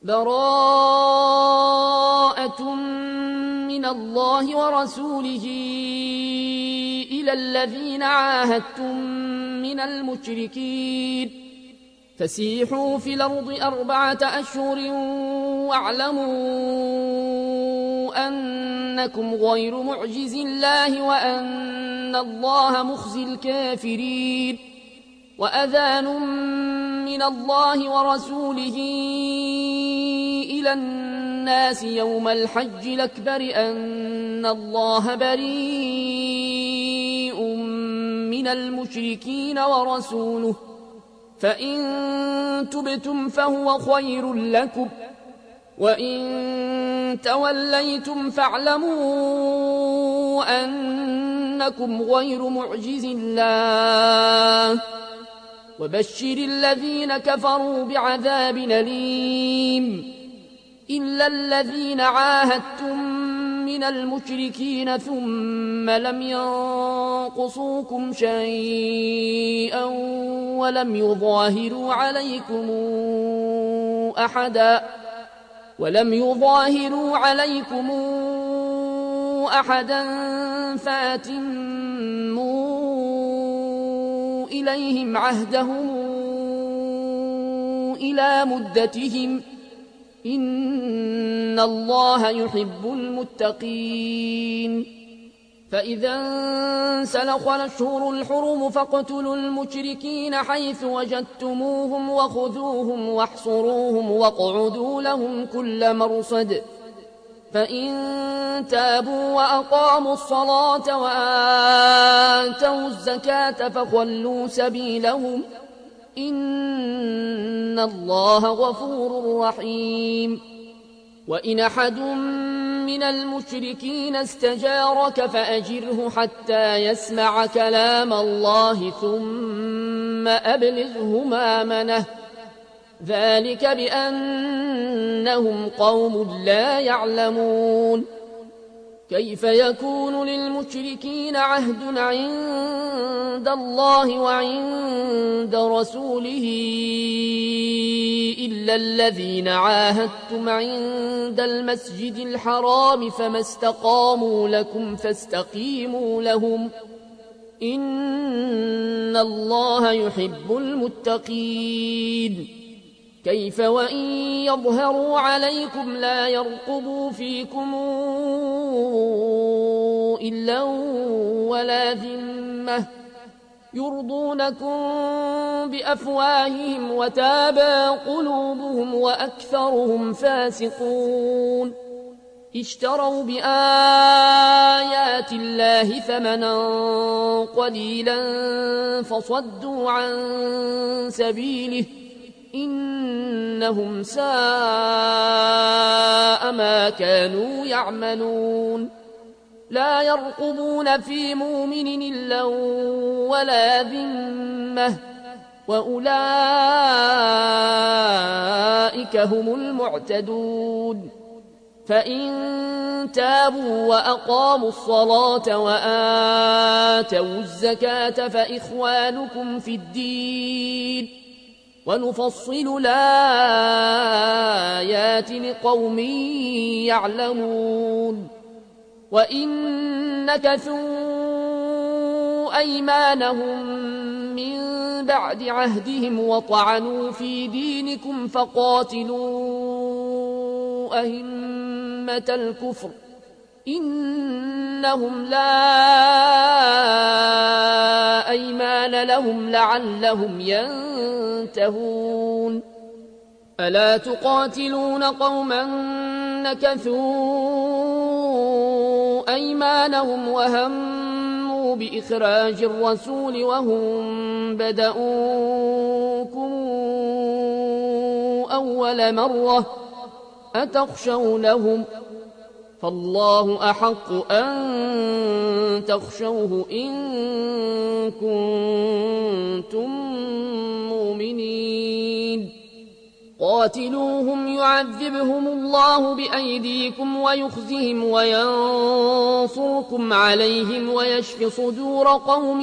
براءة من الله ورسوله إلى الذين عاهدتم من المشركين فسيحوا في الأرض 4 أشهر واعلموا أنكم غير معجز الله وأن الله مخزي الكافرين وأذان من الله ورسوله إلى الناس يوم الحج الأكبر أن الله بريء من المشركين ورسوله فإن تبتم فهو خير لكم وإن توليتم فاعلموا أنكم غير معجز الله وبشر الذين كفروا بعذاب أليم إلا الذين عاهدتم من المشركين ثم لم ينقصوكم شيئا ولم يظاهروا عليكم أحدا فأتموا إليهم عهدهم إلى مدتهم إن الله يحب المتقين فإذا انسلخ الأشهر الحرم فاقتلوا المشركين حيث وجدتموهم وخذوهم واحصروهم واقعدوا لهم كل مرصد فإن تابوا وأقاموا الصلاة وآتوا الزكاة فخلوا سبيلهم إن الله غفور رحيم وإن أحد من المشركين استجارك فأجره حتى يسمع كلام الله ثم أبلغه مأمنه ذلك بأنهم قوم لا يعلمون كيف يكون للمشركين عهد عند الله وعند رسوله إلا الذين عاهدتم عند المسجد الحرام فما استقاموا لكم فاستقيموا لهم إن الله يحب المتقين كيف وإن يظهروا عليكم لا يرقبوا فيكم إلا ولا ذمة يرضونكم بأفواههم وتابى قلوبهم وأكثرهم فاسقون اشتروا بآيات الله ثمنا قليلا فصدوا عن سبيله إنهم ساء ما كانوا يعملون لا يرقبون في مؤمن إلا ولا ذمة وأولئك هم المعتدون فإن تابوا وأقاموا الصلاة وآتوا الزكاة فإخوانكم في الدين ونفصل الآيات لقوم يعلمون وإن نكثوا أيمانهم من بعد عهدهم وطعنوا في دينكم فقاتلوا أئمة الكفر إنهم لا أيمان لهم لعلهم ينتهون ألا تقاتلون قوما نكثوا أيمانهم وهموا بإخراج الرسول وهم بدؤوكم أول مرة أتخشونهم فالله أحق أن تخشوه إن كنتم مؤمنين قاتلوهم يعذبهم الله بأيديكم ويخزهم وينصركم عليهم ويشف صدور قوم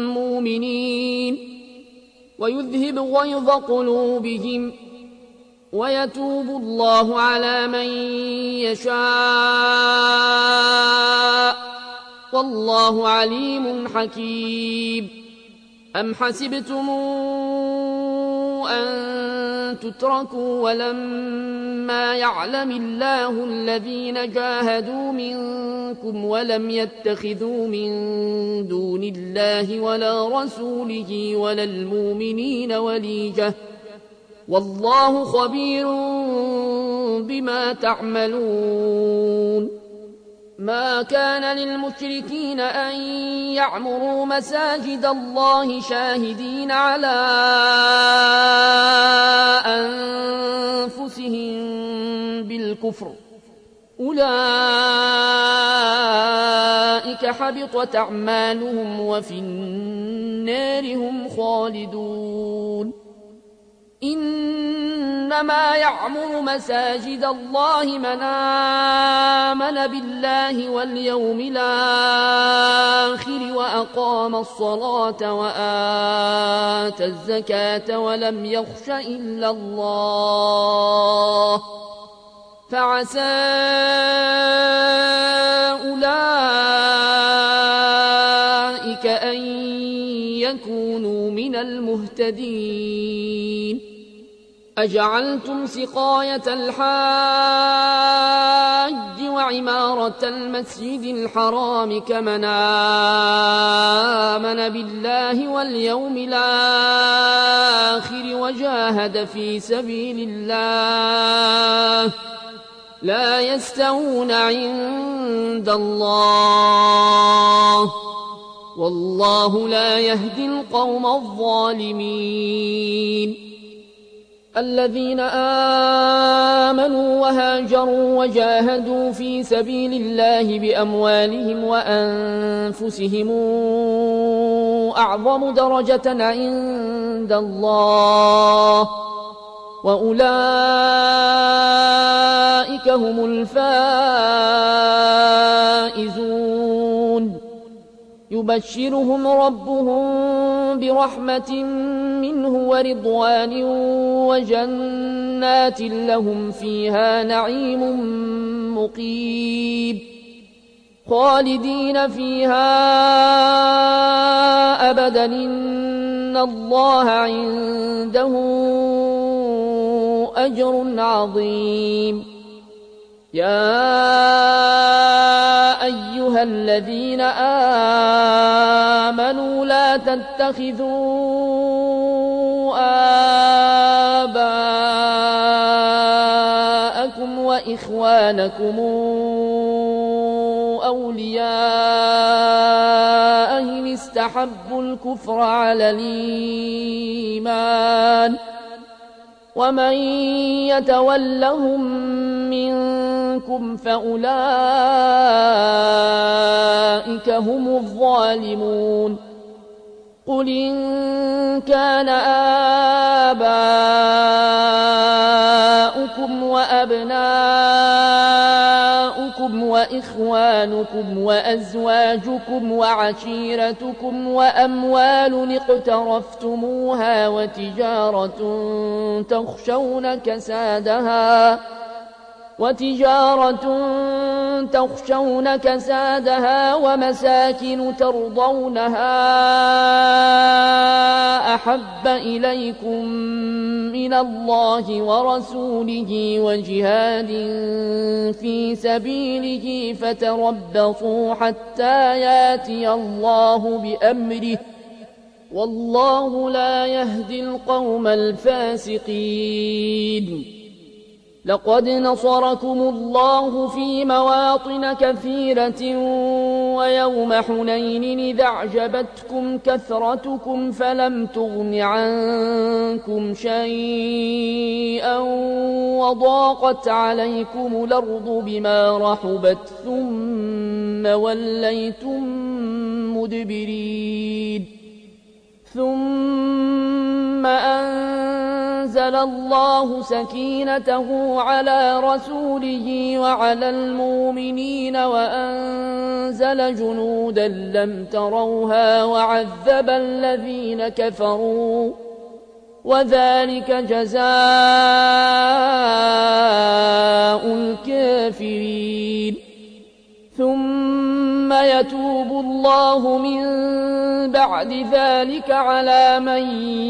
مؤمنين ويذهب غيظ قلوبهم ويتوب الله على من يشاء والله عليم حكيم أم حسبتم أن تتركوا ولما يعلم الله الذين جاهدوا منكم ولم يتخذوا من دون الله ولا رسوله ولا المؤمنين وليجة والله خبير بما تعملون ما كان للمشركين أن يعمروا مساجد الله شاهدين على أنفسهم بالكفر أولئك حبطت أعمالهم وفي النار هم خالدون إنما يعمر مساجد الله من آمن بالله واليوم الآخر وأقام الصلاة وآتى الزكاة ولم يخش إلا الله فعسى أولئك أن يكونوا من المهتدين أجعلتم سقاية الحاج وعمارة المسجد الحرام كمن آمن بالله واليوم الآخر وجاهد في سبيل الله لا يستوون عند الله والله لا يهدي القوم الظالمين الذين آمنوا وهاجروا وجاهدوا في سبيل الله بأموالهم وأنفسهم أعظم درجة عند الله وأولئك هم الفائزون يبشرهم ربهم برحمة منه ورضوان وجنات لهم فيها نعيم مقيم خالدين فيها أبدا إن الله عنده أجر عظيم يا أيها الذين آمنوا لا تتخذوا آباءكم وإخوانكم أولياء إن استحبوا الكفر على الإيمان ومن يتولهم منكم فأولئك هم الظالمون قل إن كان آباؤكم وأبناؤكم وإخوانكم وأزواجكم وعشيرتكم وأموال اقترفتموها وتجارة تخشون كسادها ومساكن ترضونها أحب إليكم من الله ورسوله وجهاد في سبيله فتربصوا حتى ياتي الله بأمره والله لا يهدي القوم الفاسقين لقد نصركم الله في مواطن كثيرة ويوم حنين إذ أعجبتكم كثرتكم فلم تغن عنكم شيئا وضاقت عليكم الأرض بما رحبت ثم وليتم مدبرين ثم أنزل الله سكينته على رسوله وعلى المؤمنين وأنزل جنودا لم تروها وعذب الذين كفروا وذلك جزاء الكافرين. ثم يتوب الله من بعد ذلك على من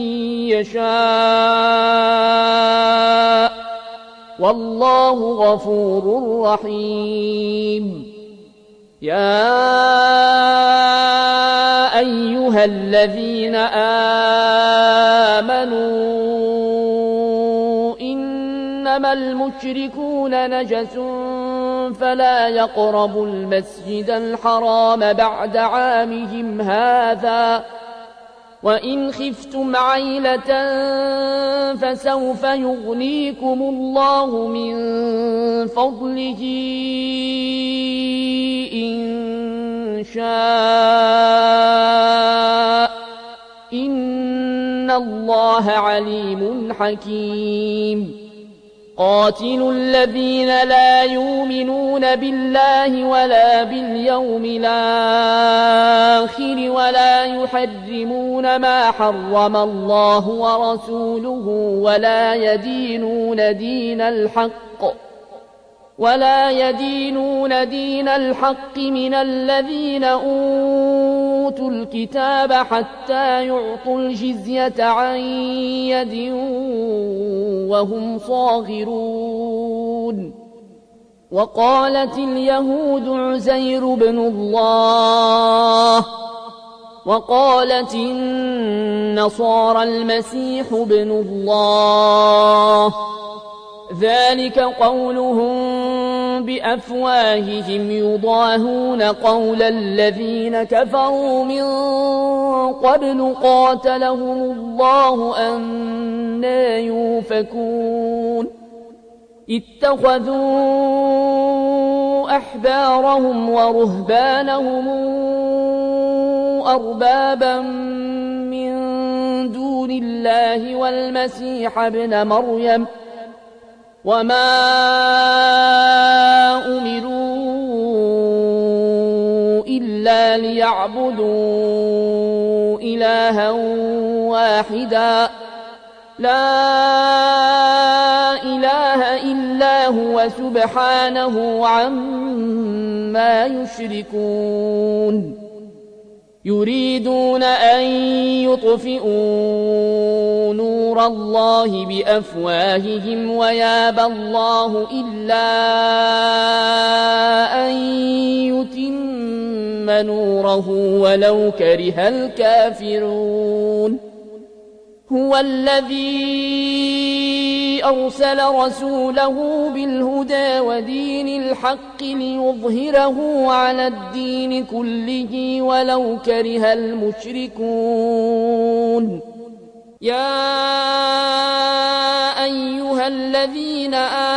يشاء، والله غفور رحيم. يا أيها الذين آمنوا إنما المشركون نجس فلا يقربوا المسجد الحرام بعد عامهم هذا، وإن خفتم عيلة فسوف يغنيكم الله من فضله إن شاء، إن الله عليم حكيم. قاتلوا الذين لا يؤمنون بالله ولا باليوم الآخر ولا يحرمون ما حرم الله ورسوله ولا يدينون دين الحق من الذين أوتوا الكتاب حتى يعطوا الجزية عن يد وهم صاغرون. وقالت اليهود عزير بن الله، وقالت النصارى المسيح بن الله، ذلك قولهم بأفواههم يضاهون قول الذين كفروا من قبل قاتلهم الله أنى يؤفكون. اتخذوا أحبارهم ورهبانهم أربابا من دون الله والمسيح ابن مريم، وما أمروا إلا ليعبدوا إلها واحدا لا إله إلا هو سبحانه عما يشركون. يريدون أن يطفئوا نور الله بأفواههم ويابى الله إلا أن يتم نوره ولو كره الكافرون. هو الذي أرسل رسوله بالهدى ودين الحق ليظهره على الدين كله ولو كره المشركون. يا أيها الذين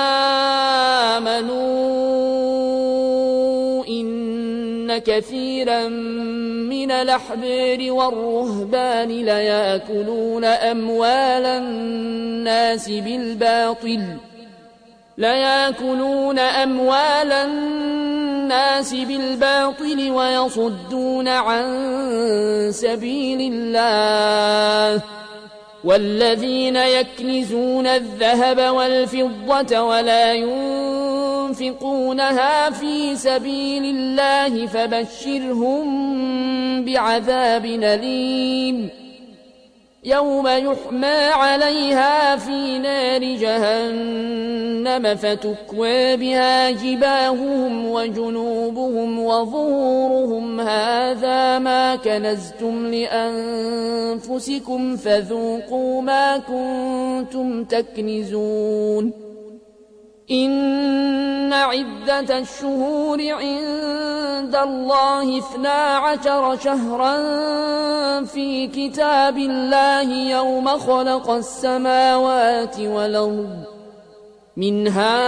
آمنوا إن كثيرا من الأحبار والرهبان ليأكلون أموال الناس بالباطل ويصدون عن سبيل الله. والذين يكنزون الذهب والفضة ولا ينفقونها في سبيل الله فبشرهم بعذاب أليم يوم يحمى عليها في نار جهنم فتكوى بها جباههم وجنوبهم وظهورهم هذا ما كنزتم لأنفسكم فذوقوا ما كنتم تكنزون. إن عدة الشهور عند الله 12 شهرا في كتاب الله يوم خلق السماوات والأرض منها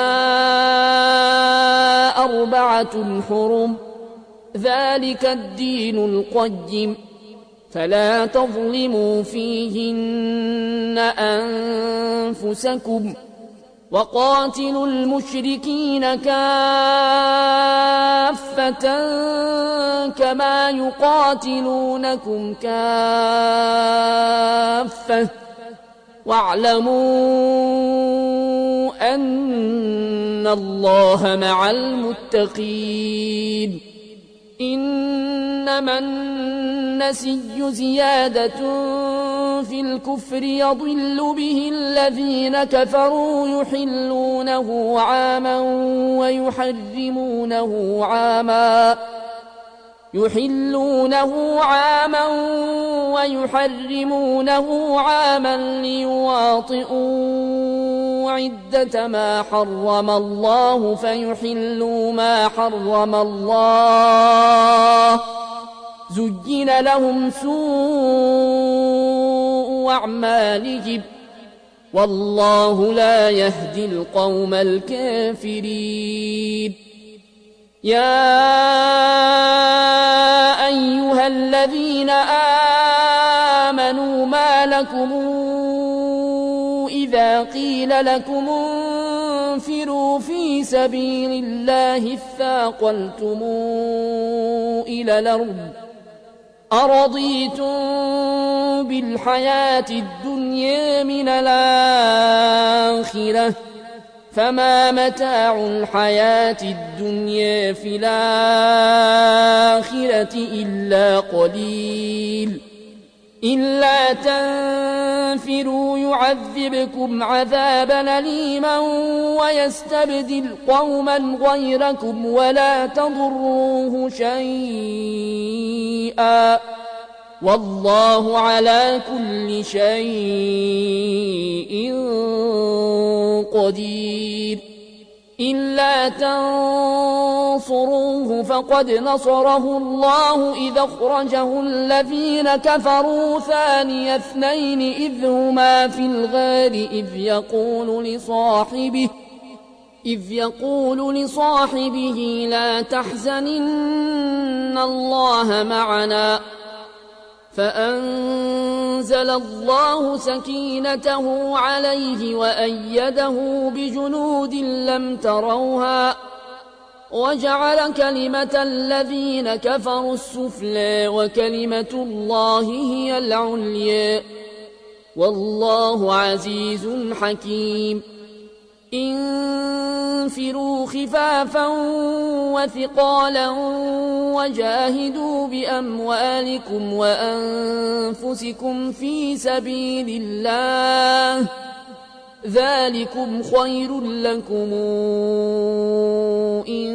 4 حرم ذلك الدين القيم فلا تظلموا فيهن أنفسكم وقاتلوا المشركين كافة كما يقاتلونكم كافة واعلموا أن الله مع المتقين إنما النسي زيادة في الكفر يضل به الذين كفروا يحلونه عاما ويحرمونه عاما ليواطئوا عدة ما حرم الله فيحلوا ما حرم الله زين لهم سوء أعمالهم والله لا يهدي القوم الكافرين يا أيها الذين آمنوا ما لكم إذا قيل لكم انفروا في سبيل الله اثاقلتم إلى الأرض أرضيتم بالحياة الدنيا من الآخرة فما متاع الحياة الدنيا في الآخرة إلا قليل إلا تنفروا يعذبكم عذابا أليما ويستبدل قوما غيركم ولا تضروه شيئا والله على كل شيء قدير إلا تنصروه فقد نصره الله إذ أخرجه الذين كفروا ثاني اثنين إذ هما في الغار إذ يقول لصاحبه لا تحزن إن الله معنا فأنزل الله سكينته عليه وأيده بجنود لم تروها وجعل كلمة الذين كفروا السفلى وكلمة الله هي العليا والله عزيز حكيم انفروا خفافا وثقالا وجاهدوا بأموالكم وأنفسكم في سبيل الله ذلكم خير لكم إن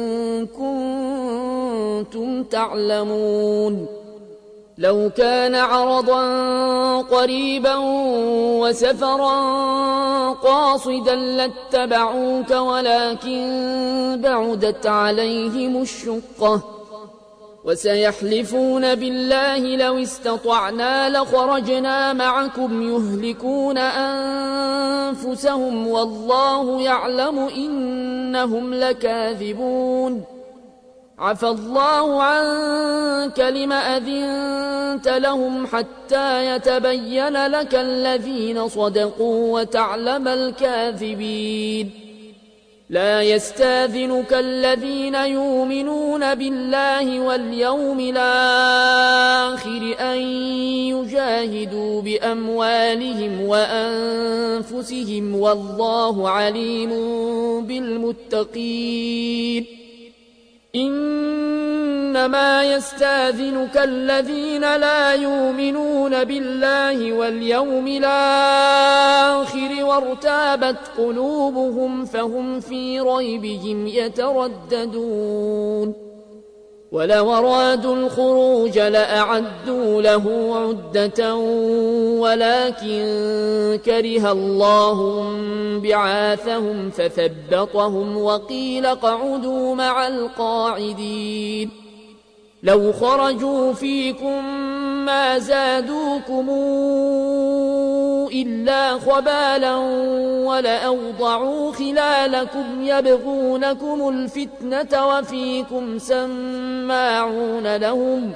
كنتم تعلمون لو كان عرضا قريبا وسفرا قاصدا لاتبعوك ولكن بعدت عليهم الشقة وسيحلفون بالله لو استطعنا لخرجنا معكم يهلكون أنفسهم والله يعلم إنهم لكاذبون عفى الله عنك لم أذنت لهم حتى يتبين لك الذين صدقوا وتعلم الكاذبين لا يستاذنك الذين يؤمنون بالله واليوم الآخر أن يجاهدوا بأموالهم وأنفسهم والله عليم بالمتقين إنما يستاذنك الذين لا يؤمنون بالله واليوم الآخر وارتابت قلوبهم فهم في ريبهم يترددون ولو أرادوا الخروج لأعدوا له عدة ولكن كره الله بعاثهم فثبطهم وقيل اقعدوا مع القاعدين لو خرجوا فيكم ما زادوكم إلا خبالا ولأوضعوا خلالكم يبغونكم الفتنة وفيكم سماعون لهم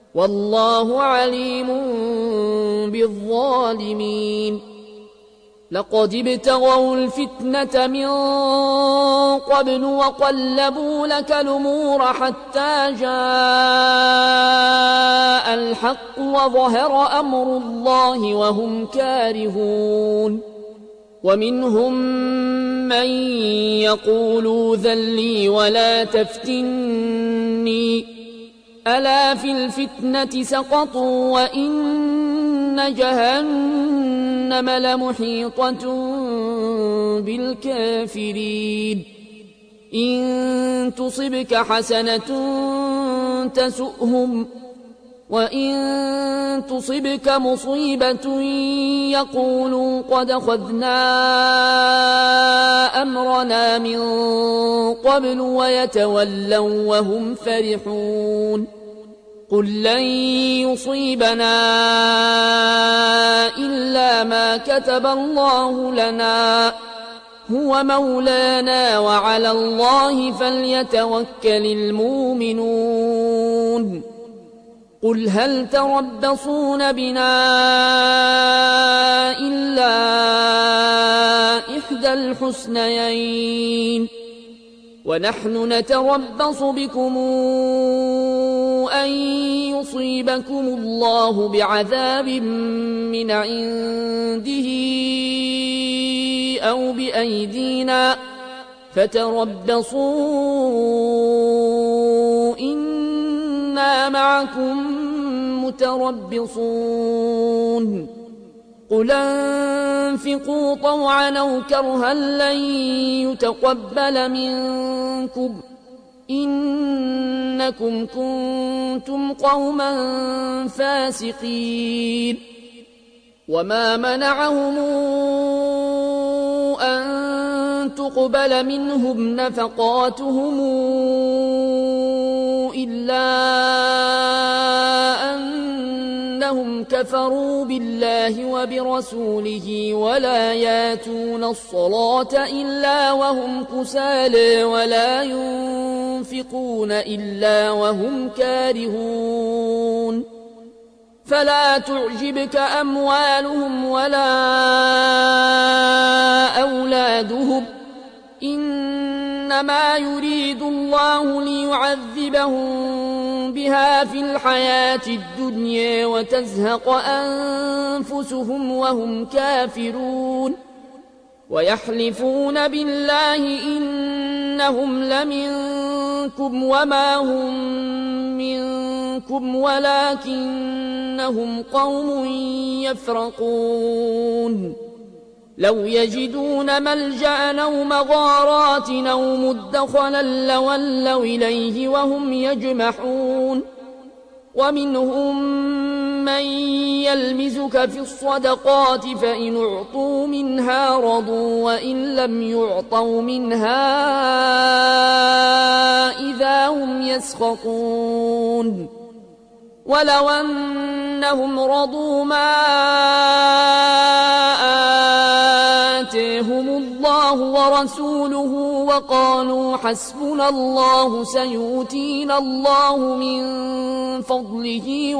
والله عليم بالظالمين لقد ابتغوا الفتنة من قبل وقلبوا لك الأمور حتى جاء الحق وظهر أمر الله وهم كارهون ومنهم من يقول ذل لي ولا تفتني ألا في الفتنة سقطوا وإن جهنم لمحيطة بالكافرين إن تصبك حسنة تسؤهم وإن تصبك مصيبة يقولوا قد أخذنا أمرنا من قبل ويتولوا وهم فرحون قل لن يصيبنا إلا ما كتب الله لنا هو مولانا وعلى الله فليتوكل المؤمنون قل هل تربصون بنا إلا إحدى الحسنيين ونحن نتربص بكم أن يصيبكم الله بعذاب من عنده أو بأيدينا فتربصوا إنا معكم متربصون قل انفقوا طوعا أو كرها لن يتقبل منكم إنكم كنتم قوما فاسقين وما منعهم أن تقبل منهم نفقاتهم إلا أنهم كفروا بالله وبرسوله ولا ياتون الصلاة إلا وهم كسالى ولا ينفقون إلا وهم كارهون فلا تعجبك أموالهم ولا أولادهم إنما يريد الله ليعذبهم بها في الحياة الدنيا وتزهق أنفسهم وهم كافرون ويحلفون بالله إنهم لمنكم وما هم منكم ولكنهم قوم يفرقون لو يجدون ملجأ أو مغارات أو مدخلا لولوا إليه وهم يجمحون ومنهم من يلمزك في الصدقات فإن أعطوا منها رضوا وإن لم يعطوا منها إذا هم يسخطون ولو أنهم رضوا ما آتاهم الله ورسوله وقالوا حسبنا الله سيؤتينا الله من فضله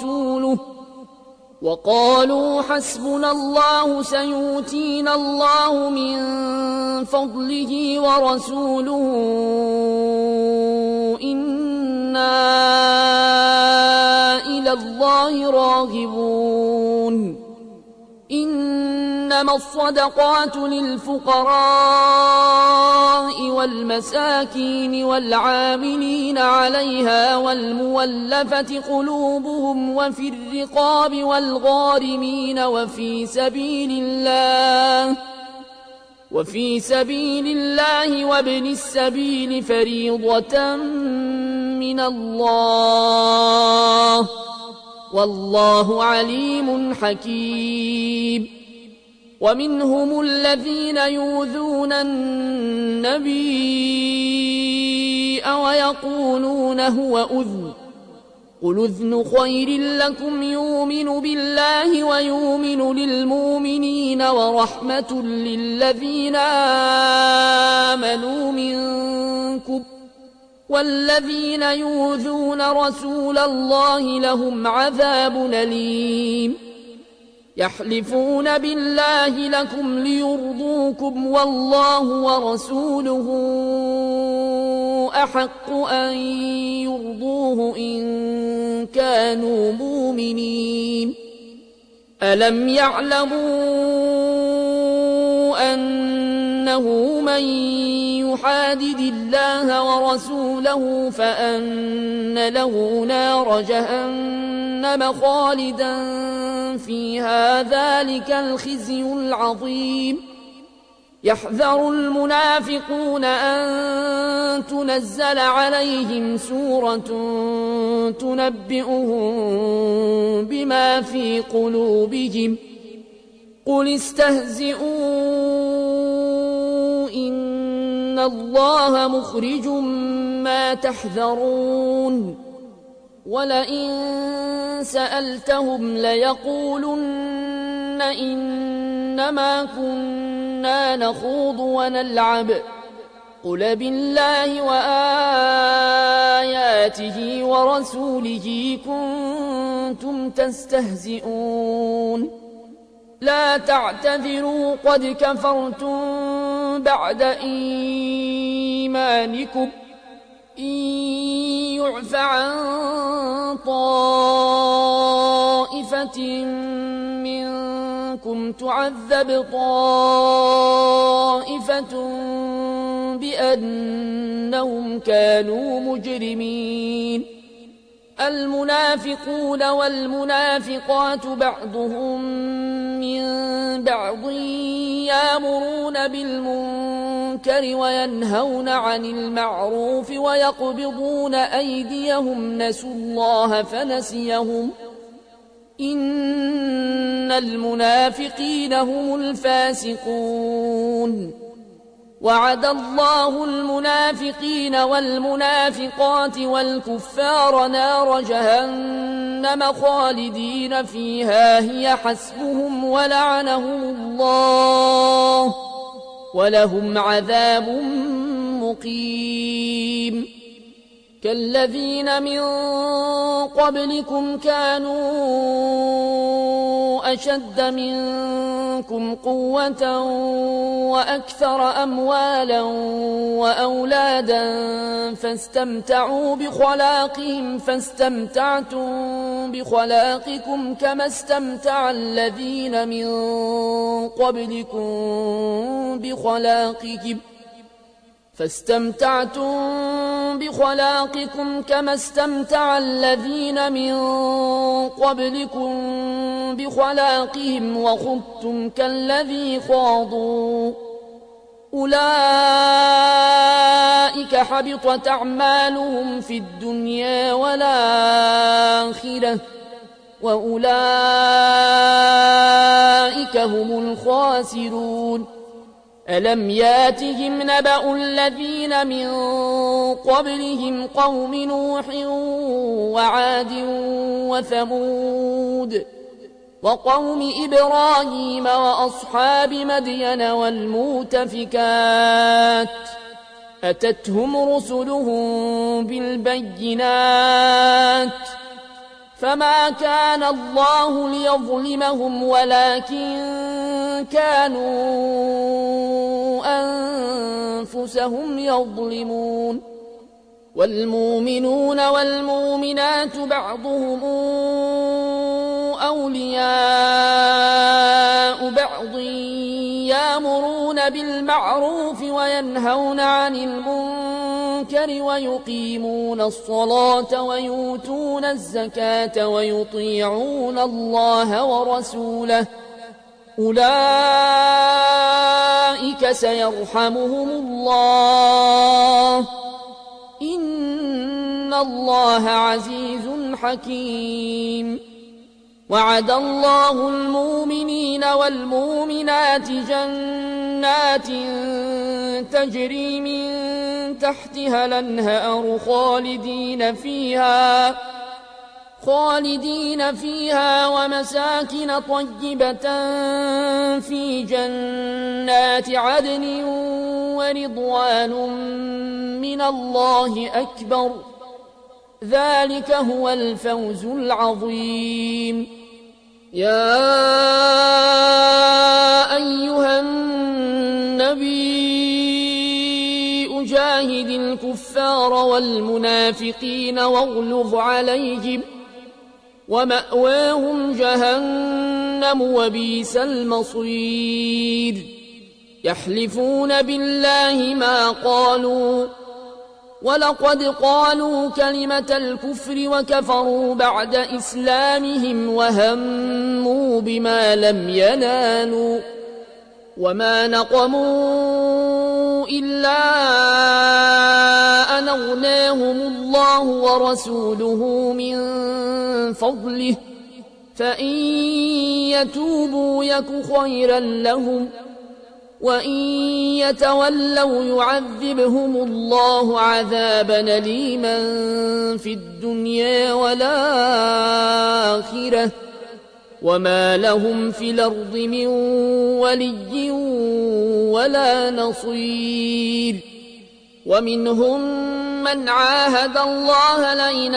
ورسوله إنا إلى الله راغبون إنما الصدقات للفقراء والمساكين والعاملين عليها والمولفة قلوبهم وفي الرقاب والغارمين وفي سبيل الله وابن السبيل فريضة من الله والله عليم حكيم ومنهم الذين يؤذون النبي ويقولون هو أذن قل أذن خير لكم يؤمن بالله ويؤمن للمؤمنين ورحمة للذين آمنوا منكم والذين يؤذون رسول الله لهم عذاب أليم يحلفون بالله لكم ليرضوكم والله ورسوله أحق أن يرضوه إن كانوا مؤمنين ألم يعلموا أنه من يحادد الله ورسوله فأن له نار جهنم خالدا فيها ذلك الخزي العظيم يحذر المنافقون أن تنزل عليهم سورة تنبئهم بما في قلوبهم قل استهزئوا إن الله مخرج ما تحذرون ولئن سألتهم ليقولن إنما كنا نخوض ونلعب قل بالله وآياته ورسوله كنتم تستهزئون لا تعتذروا قد كفرتم بعد إيمانكم إن يعف عن طائفة منكم تعذب طائفة بأنهم كانوا مجرمين المنافقون والمنافقات بعضهم من بعض يأمرون بالمنكر وينهون عن المعروف ويقبضون أيديهم نسوا الله فنسيهم إن المنافقين هم الفاسقون وعد الله المنافقين والمنافقات والكفار نار جهنم خالدين فيها هي حسبهم ولعنهم الله ولهم عذاب مقيم كالذين من قبلكم كانوا أشد منكم قوة وأكثر أموالا وأولادا فاستمتعوا بخلاقهم فاستمتعتم بخلاقكم كما استمتع الذين من قبلكم بخلاقهم فاستمتعتم بخلاقكم كما استمتع الذين من قبلكم بخلاقهم وخضتم كالذي خاضوا أولئك حبطت أعمالهم في الدنيا والآخرة وأولئك هم الخاسرون ألم ياتهم نبأ الذين من قبلهم قوم نوح وعاد وثمود وقوم إبراهيم وأصحاب مدين والمؤتفكات أتتهم رسلهم بالبينات فما كان الله ليظلمهم ولكن كانوا أنفسهم يظلمون والمؤمنون والمؤمنات بعضهم أولياء بعض يأمرون بالمعروف وينهون عن المنكر ويقيمون الصلاة ويؤتون الزكاة ويطيعون الله ورسوله أولئك سيرحمهم الله إن الله عزيز حكيم وعد الله المؤمنين والمؤمنات جنات تجري من تحتها الأنهار خالدين فيها ومساكن طيبة في جنات عدن ورضوان من الله أكبر ذلك هو الفوز العظيم يا أيها النبي أجاهد الكفار والمنافقين واغلظ عليهم ومأواهم جهنم وبئس المصير يحلفون بالله ما قالوا ولقد قالوا كلمة الكفر وكفروا بعد إسلامهم وهموا بما لم ينالوا وما نقموا إلا أن أغناهم الله ورسوله من فضله فإن يتوبوا يك خيرا لهم وإن يتولوا يعذبهم الله عذابا أليما في الدنيا والآخرة وما لهم في الأرض من ولي ولا نصير ومنهم من عاهد الله لئن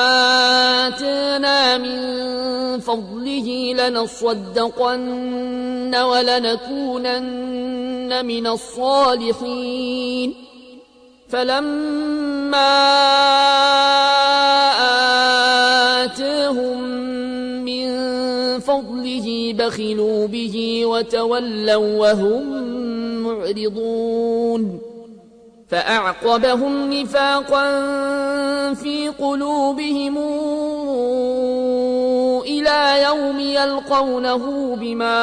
آتانا من فضله لنصدقن ولنكونن من الصالحين فلما آتاهم من فضله بخلوا به وتولوا وهم معرضون فأعقبهم نفاقا في قلوبهم إلى يوم يلقونه بما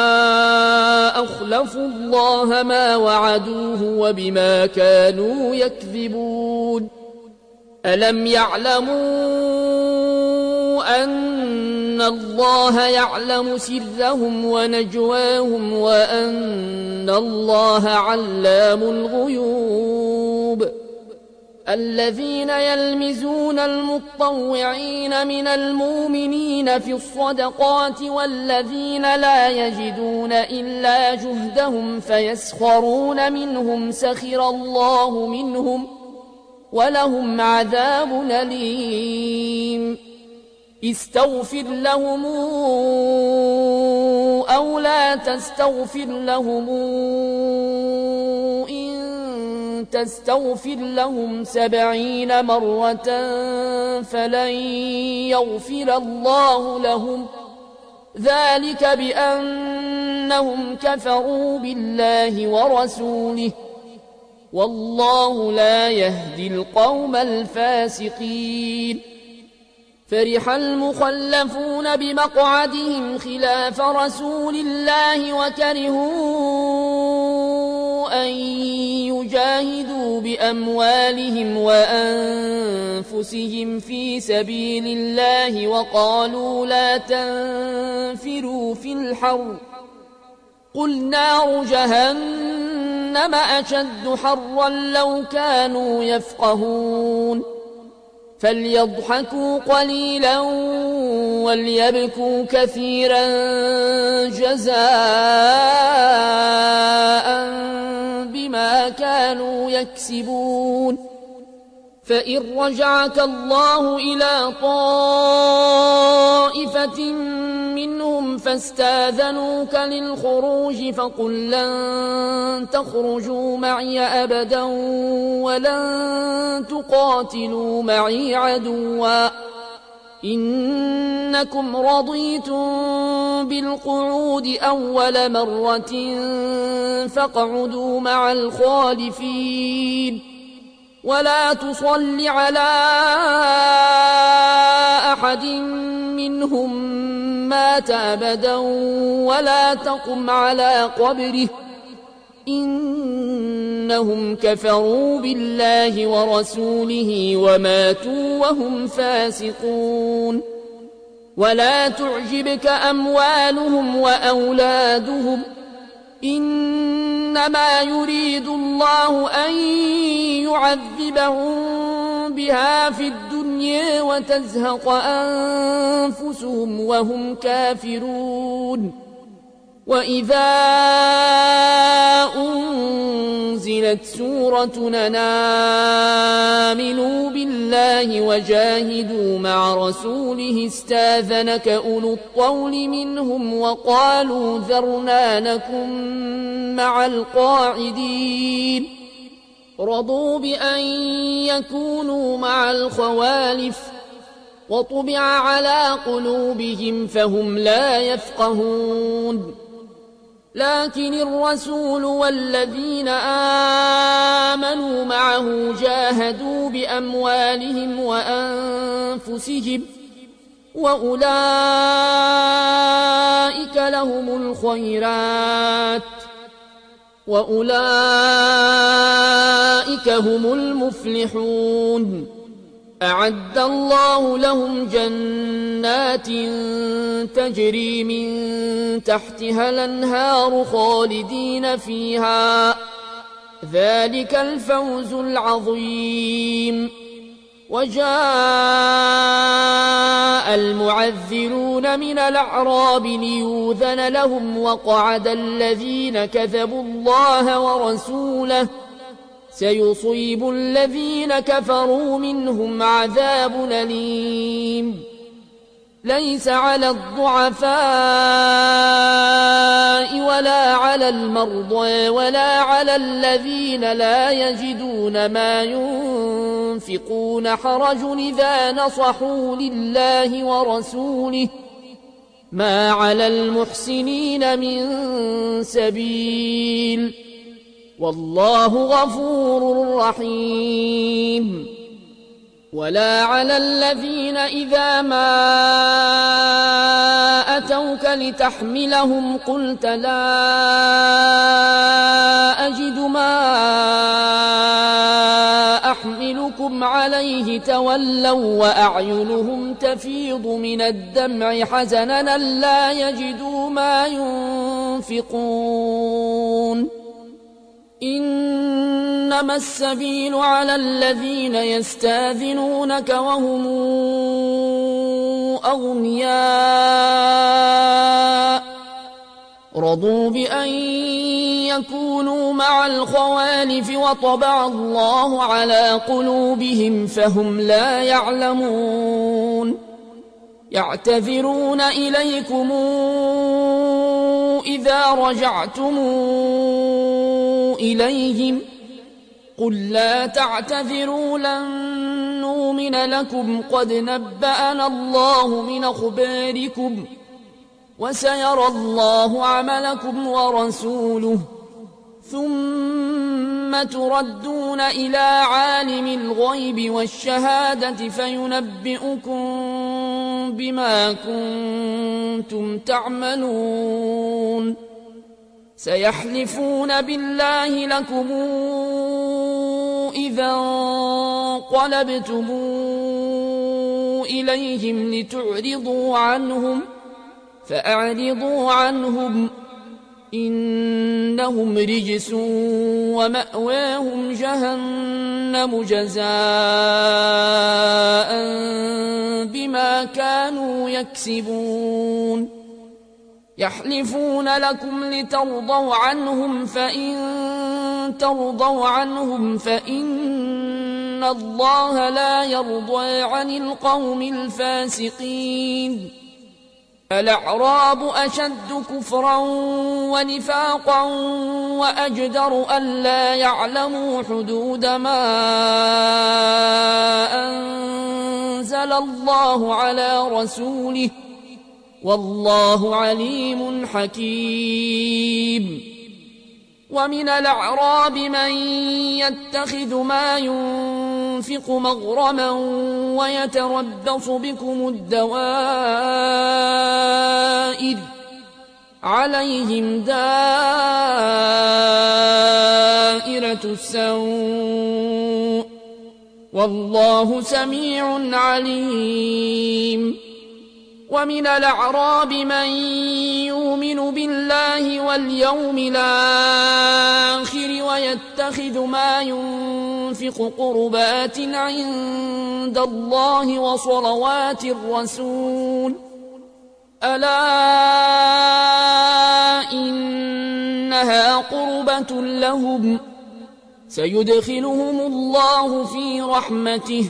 أخلفوا الله ما وعدوه وبما كانوا يكذبون ألم يعلموا أن الله يعلم سرهم ونجواهم وأن الله علام الغيوب الذين يلمزون المطوعين من المؤمنين في الصدقات والذين لا يجدون إلا جهدهم فيسخرون منهم سخر الله منهم ولهم عذاب أليم استغفر لهم أو لا تستغفر لهم إن تستغفر لهم 70 مرة فلن يغفر الله لهم ذلك بأنهم كفروا بالله ورسوله والله لا يهدي القوم الفاسقين فرح المخلفون بمقعدهم خلاف رسول الله وكرهوا أن يجاهدوا بأموالهم وأنفسهم في سبيل الله وقالوا لا تنفروا في الحر قل نار جهنم أشد حرا لو كانوا يفقهون فليضحكوا قليلا وليبكوا كثيرا جزاء بما كانوا يكسبون فإن رجعك الله إلى طائفة منهم فاستاذنوك للخروج فقل لن تخرجوا معي أبدا ولن تقاتلوا معي عدوا إنكم رضيتم بالقعود أول مرة فاقعدوا مع الخالفين ولا تصل على أحد منهم مات أبدا ولا تقم على قبره إنهم كفروا بالله ورسوله وماتوا وهم فاسقون ولا تعجبك أموالهم وأولادهم إنما يريد الله أن يعذبهم بها في الدنيا وتزهق أنفسهم وهم كافرون وإذا أنزلت سورة أن آمنوا بالله وجاهدوا مع رسوله استاذنك أولو الطول منهم وقالوا ذرنا نكن مع القاعدين رضوا بأن يكونوا مع الخوالف وطبع على قلوبهم فهم لا يفقهون لكن الرسول والذين آمنوا معه جاهدوا بأموالهم وأنفسهم وأولئك لهم الخيرات وأولئك هم المفلحون أعد الله لهم جنات تجري من تحتها الأنهار خالدين فيها ذلك الفوز العظيم وجاء المعذرون من الأعراب ليؤذن لهم وقعد الذين كذبوا الله ورسوله سيصيب الذين كفروا منهم عذاب أليم ليس على الضعفاء ولا على المرضى ولا على الذين لا يجدون ما ينفقون حرج إذا نصحوا لله ورسوله ما على المحسنين من سبيل والله غفور رحيم ولا على الذين إذا ما أتوك لتحملهم قلت لا أجد ما أحملكم عليه تولوا وأعينهم تفيض من الدمع حزنا لا يجدوا ما ينفقون إنما السبيل على الذين يستاذنونك وهم أغنياء رضوا بأن يكونوا مع الخوالف وطبع الله على قلوبهم فهم لا يعلمون يعتذرون إليكم إذا رجعتم إليهم قل لا تعتذروا لن نؤمن لكم قد نبأنا الله من أخباركم وسيرى الله عملكم ورسوله ثم تردون إلى عالم الغيب والشهادة فينبئكم بما كنتم تعملون سيحلفون بالله لكم إذا انقلبتم إليهم لتعرضوا عنهم فأعرضوا عنهم إنهم رجس ومأواهم جهنم جزاء بما كانوا يكسبون يحلفون لكم لترضوا عنهم فإن ترضوا عنهم فإن الله لا يرضى عن القوم الفاسقين الأعراب أشد كفرا ونفاقا وأجدر ألا يعلموا حدود ما أنزل الله على رسوله والله عليم حكيم ومن الأعراب من يتخذ ما ينفق مغرما ويتربص بكم الدوائر عليهم دائرة السوء والله سميع عليم ومن الأعراب من يؤمن بالله واليوم الآخر ويتخذ ما ينفق قربات عند الله وصلوات الرسول ألا إنها قربة لهم سيدخلهم الله في رحمته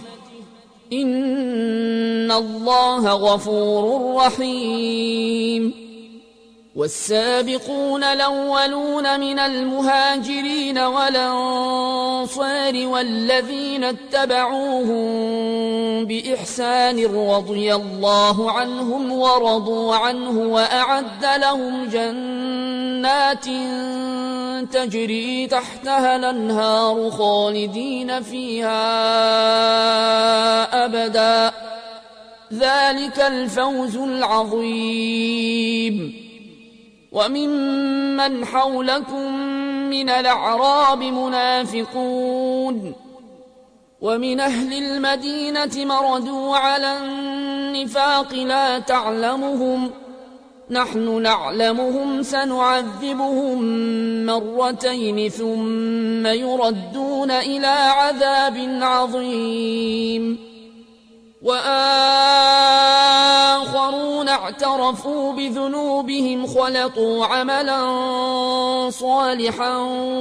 إن الله غفور رحيم والسابقون الأولون من المهاجرين والأنصار والذين اتبعوهم بإحسان رضي الله عنهم ورضوا عنه وأعد لهم جنات تجري تحتها الأنهار خالدين فيها أبدا ذلك الفوز العظيم وممن حولكم من الأعراب منافقون ومن أهل المدينة مردوا على النفاق لا تعلمهم نحن نعلمهم سنعذبهم مرتين ثم يردون إلى عذاب عظيم وآخرون اعترفوا بذنوبهم خلطوا عملا صالحا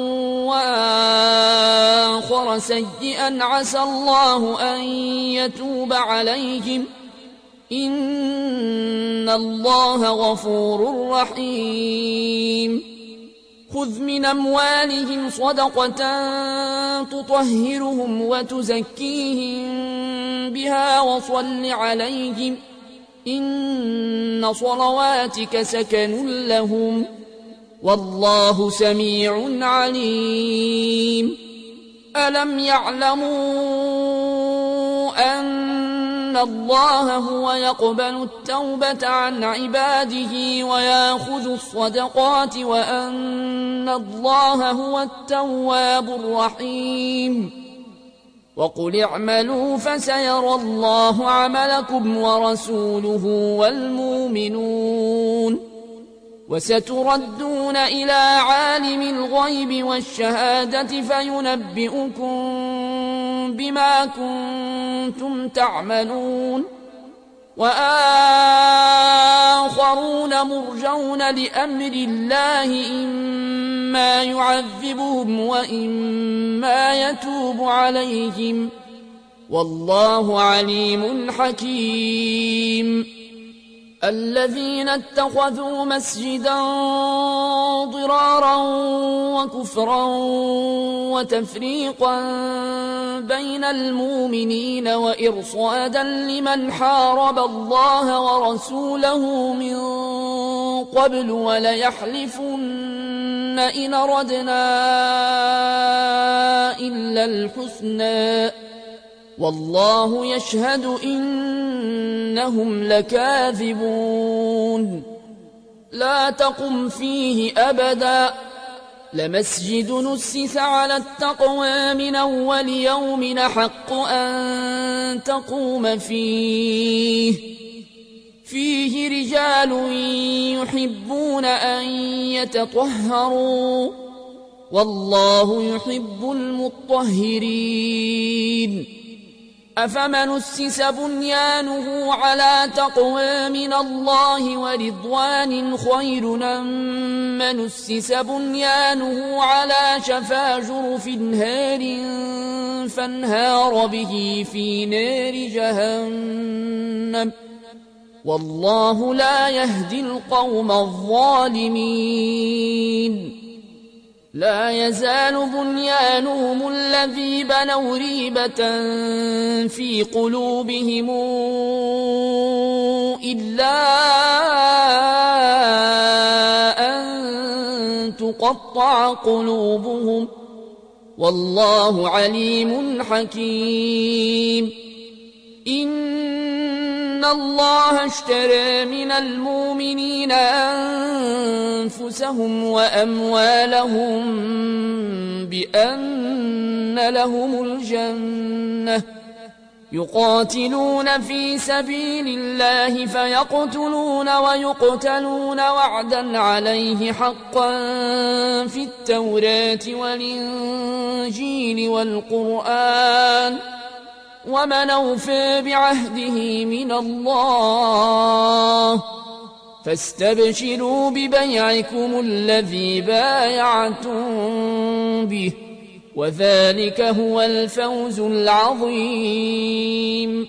وآخر سيئا عسى الله أن يتوب عليهم إن الله غفور رحيم خذ من أموالهم صدقة تطهرهم وتزكيهم بها وصل عليهم إن صلواتك سكن لهم والله سميع عليم ألم يعلموا أن الله هو يقبل التوبة عن عباده ويأخذ الصدقات وأن الله هو التواب الرحيم وقل اعملوا فسيرى الله عملكم ورسوله والمؤمنون وستردون إلى عالم الغيب والشهادة فينبئكم بما كنتم تعملون وآخرون مرجون لأمر الله إما يعذبهم وإما يتوب عليهم والله عليم حكيم الذين اتخذوا مسجدا ضرارا وكفرا وتفريقا بين المؤمنين وإرصادا لمن حارب الله ورسوله من قبل وليحلفن إن أردنا إلا الحسنى والله يشهد إنهم لكاذبون لا تقم فيه أبدا لمسجد نسس على التقوى من أول يوم حق أن تقوم فيه رجال يحبون أن يتطهروا والله يحب المطهرين أفمن أسس بنيانه على تقوى من الله ورضوان خير أم من أسس بنيانه على شفا جرف هار فانهار به في نار جهنم والله لا يهدي القوم الظالمين لا يزال بنيانهم الذي بنوا ريبة في قلوبهم إلا أن تقطع قلوبهم والله عليم حكيم إن الله اشترى من المؤمنين أنفسهم وأموالهم بأن لهم الجنة يقاتلون في سبيل الله فيقتلون ويقتلون وعدا عليه حقا في التوراة والإنجيل والقرآن ومن أوفى بعهده من الله فاستبشروا ببيعكم الذي بايعتم به وذلك هو الفوز العظيم.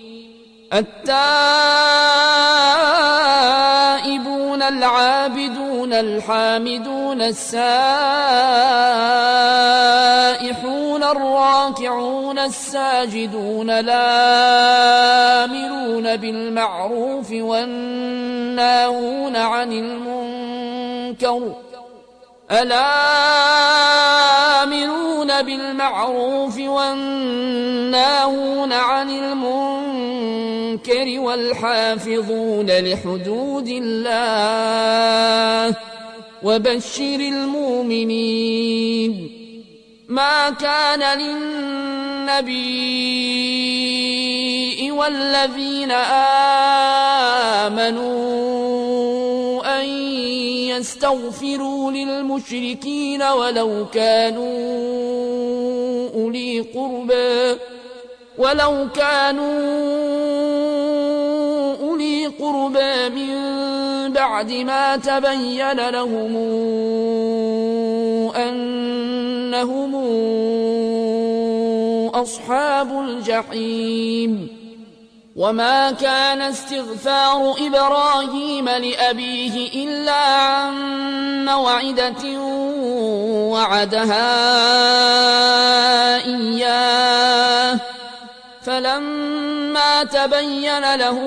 التائبون العابدون الحامدون السائحون الراكعون الساجدون الآمرون بالمعروف والناهون عن المنكر الآمرون بالمعروف والناهون عن المنكر والحافظون لحدود الله وبشر المؤمنين. ما كان للنبي والذين آمنوا أن يستغفروا للمشركين ولو كانوا أولي قربى من بعد ما تبين لهم أنهم أصحاب الجحيم. وما كان استغفار إبراهيم لأبيه إلا عن موعدة وعدها إياه فلما تبين له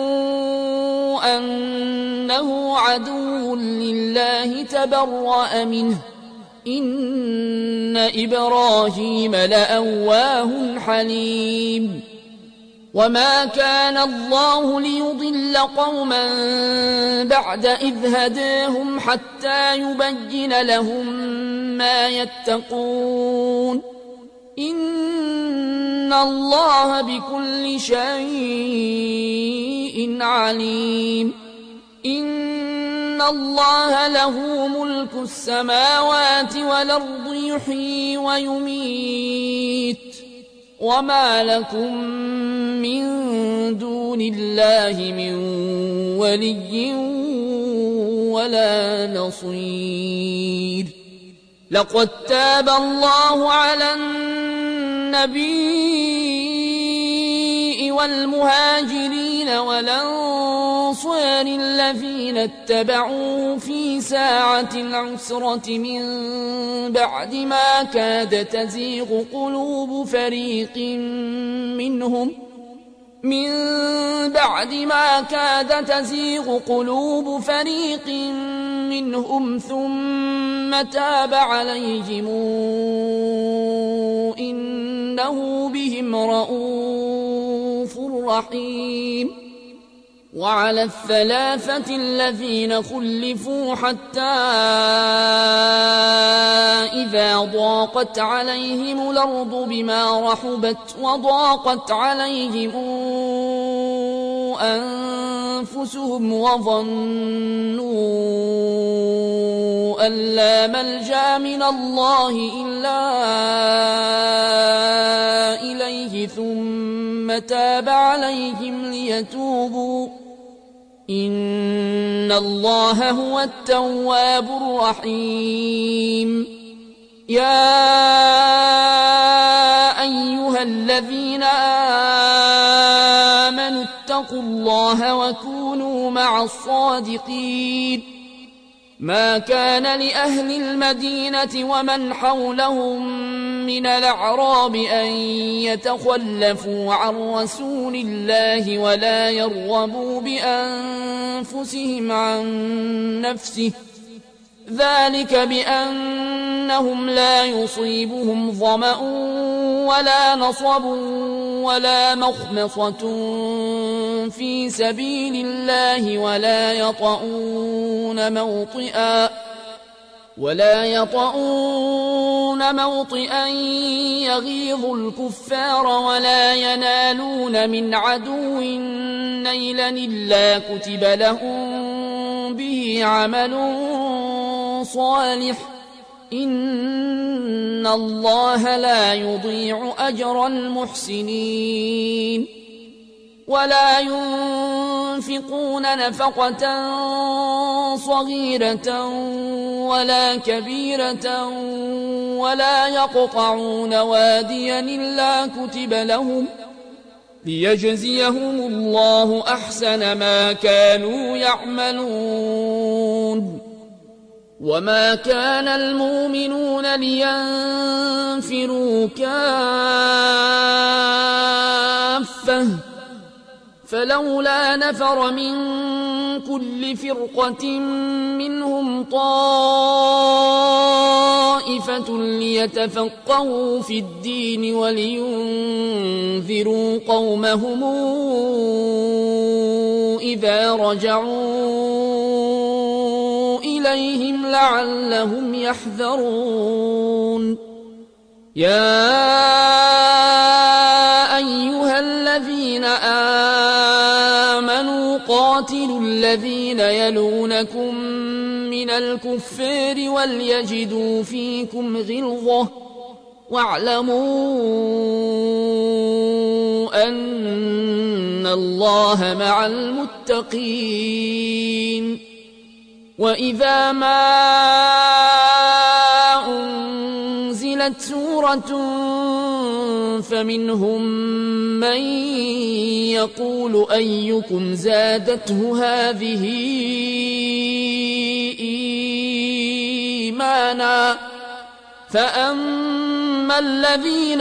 أنه عدو لله تبرأ منه إن إبراهيم لأواه حليم. وما كان الله ليضل قوما بعد إذ هداهم حتى يبين لهم ما يتقون إن الله بكل شيء عليم. إن الله له ملك السماوات والأرض يحيي ويميت وما لكم من دون الله من ولي ولا نصير. لقد تاب الله على النبي والمهاجرين والأنصار الذين اتبعوه في ساعة العسرة من بعد ما كاد تزيغ قلوب فريق منهم ثم تاب عليهم إنه بهم رءوف رحيم. وعلى الثلاثة الذين خلفوا حتى إذا ضاقت عليهم الأرض بما رحبت وضاقت عليهم أنفسهم وظنوا أن لا ملجأ من الله إلا إليه ثم تاب عليهم ليتوبوا إن الله هو التواب الرحيم. يا أيها الذين آمنوا اتقوا الله وكونوا مع الصادقين. ما كان لأهل المدينة ومن حولهم من الأعراب أن يتخلفوا عن رسول الله ولا يرغبوا بأنفسهم عن نفسه ذلك بأنهم لا يصيبهم ظمأ ولا نصب ولا مخمصة في سبيل الله ولا يطؤون موطئا يغيظ الكفار ولا ينالون من عدو نيلا إلا كتب لهم به عمل صالح إن الله لا يضيع أجر المحسنين. ولا ينفقون نفقة صغيرة ولا كبيرة ولا يقطعون واديا إلا كتب لهم ليجزيهم الله أحسن ما كانوا يعملون. وما كان المؤمنون لينفروا كافة فلولا نفر من كل فرقة منهم طائفة ليتفقهوا في الدين ولينذروا قومهم إذا رجعوا إليهم لعلهم يحذرون. يا أيها الذين آمنوا قاتلوا الذين يلونكم من الكفار وليجدوا فيكم غلظة واعلموا أن الله مع المتقين. وإذا ما أنزلت سورة فمنهم من يقول أيكم زادته هذه إيمانا فأما الذين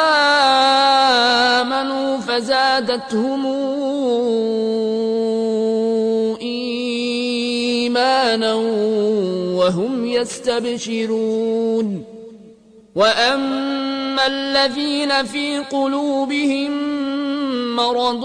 آمنوا فزادتهم إيمانا وهم يستبشرون. وأما الذين في قلوبهم مرض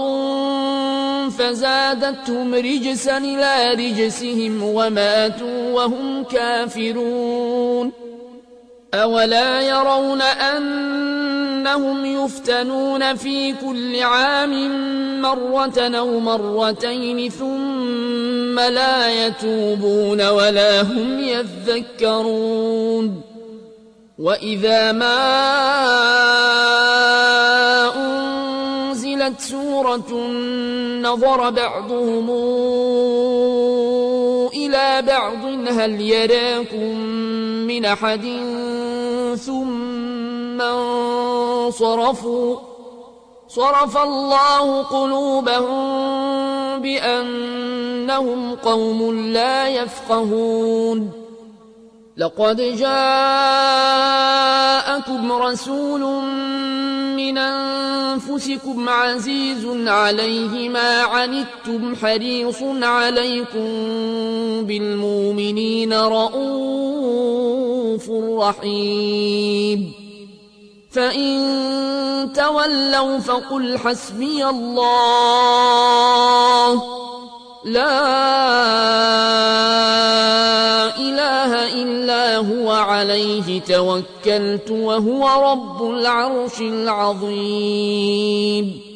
فزادتهم رجسا إلى رجسهم وماتوا وهم كافرون. أولا يرون أنهم يفتنون في كل عام مرة أو مرتين ثم لا يتوبون ولا هم يذكرون. وإذا ما أنزلت سورة نظر بعضهم إلى بعض هل يراكم من أحد ثم انصرفوا صرف الله قلوبهم بأنهم قوم لا يفقهون. لقد جاءكم رسول من أنفسكم عزيز عليه ما عنتم حريص عليكم بالمؤمنين رؤوف رحيم. فإن تولوا فقل حسبي الله لا إله إلا هو عليه توكلت وهو رب العرش العظيم.